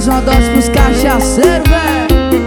Mais uma dose pros cachaceiros, véi.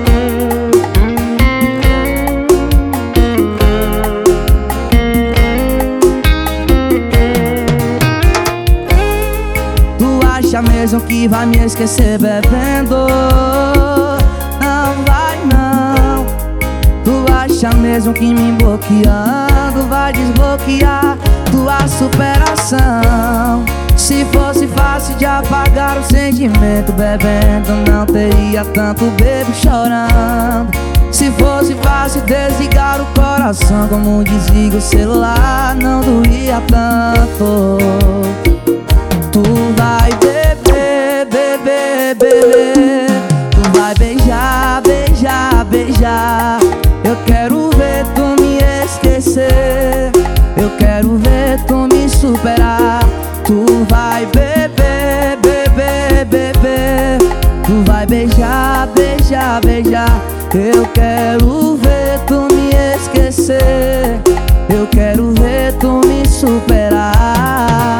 Tu acha mesmo que vai me esquecer bebendo? Não vai não. Tu acha mesmo que me bloqueando vai desbloquear tua superação? Se fosse fácil de apagar o sentimento bebendo, não teria tanto bebo chorando. Se fosse fácil desligar o coração como desliga o celular, não doía tanto. Tu vai beber, beber, beber. Tu vai beijar, beijar, beijar. Eu quero ver tu me esquecer. Eu quero ver tu me superar. Tu vai beber, beber, beber. Tu vai beijar, beijar, beijar. Eu quero ver tu me esquecer. Eu quero ver tu me superar.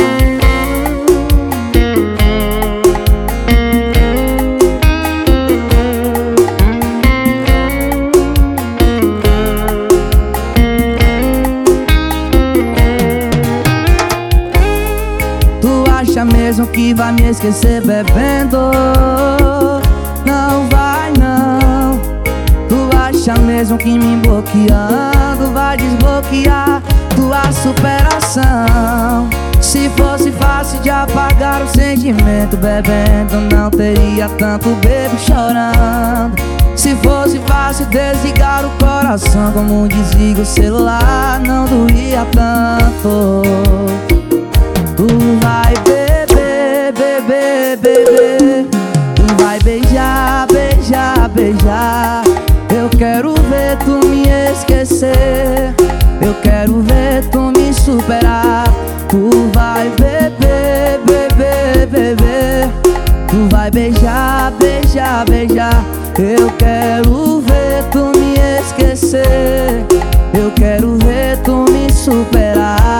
Acha mesmo que vai me esquecer bebendo? Não vai não. Tu acha mesmo que me bloqueando vai desbloquear tua superação? Se fosse fácil de apagar o sentimento bebendo, não teria tanto bebo chorando. Se fosse fácil desligar o coração como desliga o celular, não doía tanto. Tu vai beber, beber, beber. Tu vai beijar, beijar, beijar. Eu quero ver tu me esquecer. Eu quero ver tu me superar. Tu vai beber, beber, beber. Tu vai beijar, beijar, beijar. Eu quero ver tu me esquecer. Eu quero ver tu me superar.